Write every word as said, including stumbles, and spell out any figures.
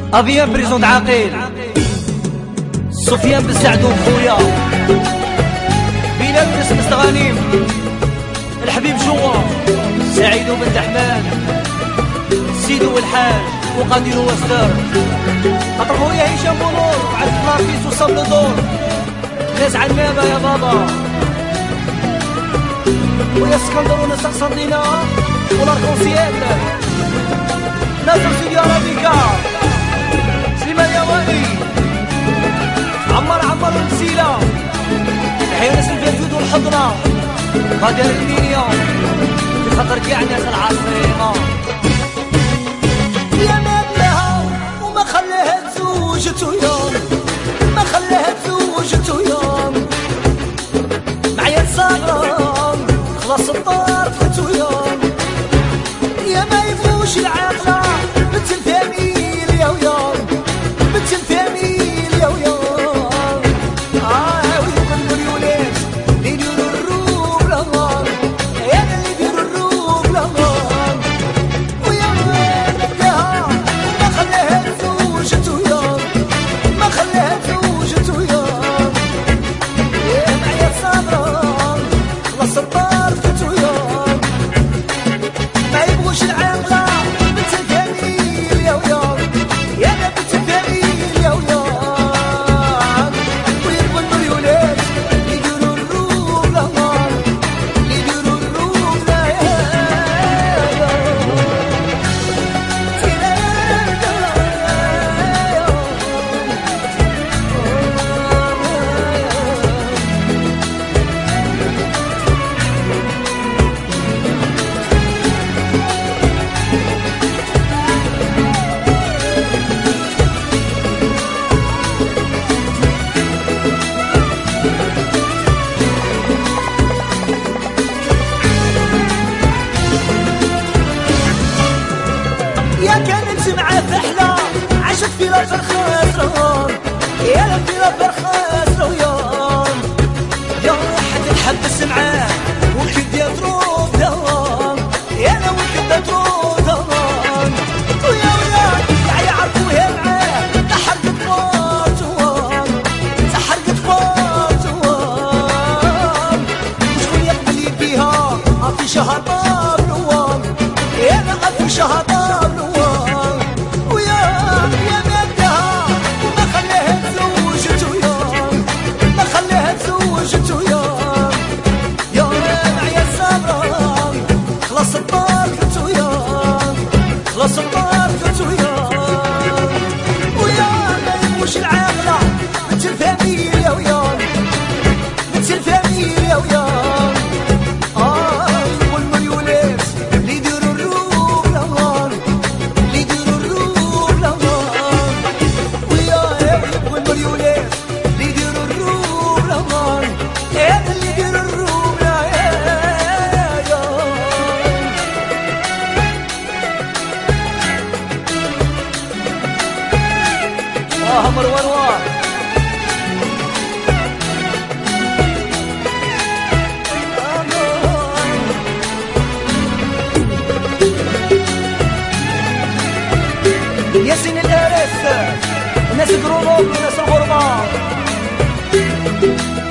ابيان بريزون عاقل سفيان بن سعدون خويا بلال بن سمس غنيم الحبيب جوا سعيد بن دحمان سيدو الحاج وقادر وستار خاطر خويا هشام بونور وعبد النافيس وصبل دور ناس عنابه يا بابا ويا اسكندر وناس قسنطينه والاركونسيال ناصر سيدي ارابيكا سليمان يواني عمار عمار المسيله تحية ناس الفاتود والحضره غادر المنيا في خاطر كاع ناس العاصمه يا مالها وما خلاها تزوجتو يوم ما خلاها تزوجتو يوم معايا صغران خلاص الدار فتو يوم يا ما يفوش العاقله بنت الفاميل يا ويوم بنت الفاميل يا ويوم اه ويقولوا الولاد اللي يديروا الروب لهم يا اللي يديروا الروب لهم ويا مالها ما خلاها تزوجتو يوم ما خلاها تزوجتو يوم يا معايا صغران خلاص الدار فتو يوم ما يبغوش العاقله بنت الفاميل يا ويوم يا بنت الفاميل يا ويوم ويبغوا الولاد يديروا الروب لهم يديروا الروب يا كانت معاه فحلة عاشت في راسها خاسرة يا لا في راسها خاسرة ويوم يا واحد نحبس معاه وكد يضرب دوام يا لا وكد يضرب دوام ويا ولاد كاع يعرفوها معاه تحرقت فاتوام تحرقت فاتوام وشكون يقبل بيها في شهر طاب نوام يا لا في شهر طاب نوام خلاص الدار فتو يوم خلاص الدار فتو يوم ويا ما يبوش العاقله بنت الفاميل يا ويوم بنت الفاميل يا ويوم اه يقولوا الولاد اللي يديروا الروب لهم اللي يديروا الروب لهم ويا يقولوا الولاد اللي يديروا الروب لهم يا اللي يديروا الروب اه مروان وار ياسين الارس وناس الجرونوب وناس الغربه